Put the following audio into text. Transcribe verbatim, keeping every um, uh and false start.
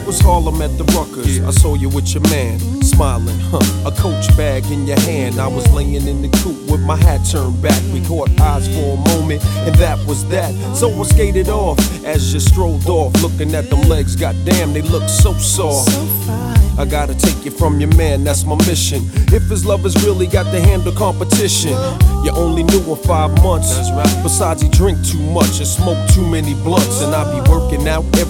was Harlem at the Ruckers. I saw you with your man, smiling, huh? A Coach bag in your hand. I was laying in the coupe with my hat turned back. We caught eyes for a moment, and that was that. So I skated off as you strolled off, looking at them legs. Goddamn, they look so soft. I gotta take you from your man, that's my mission. If his lovers really got to handle competition, you only knew him five months. Besides, he drink too much and smoke too many blunts, and I be working out every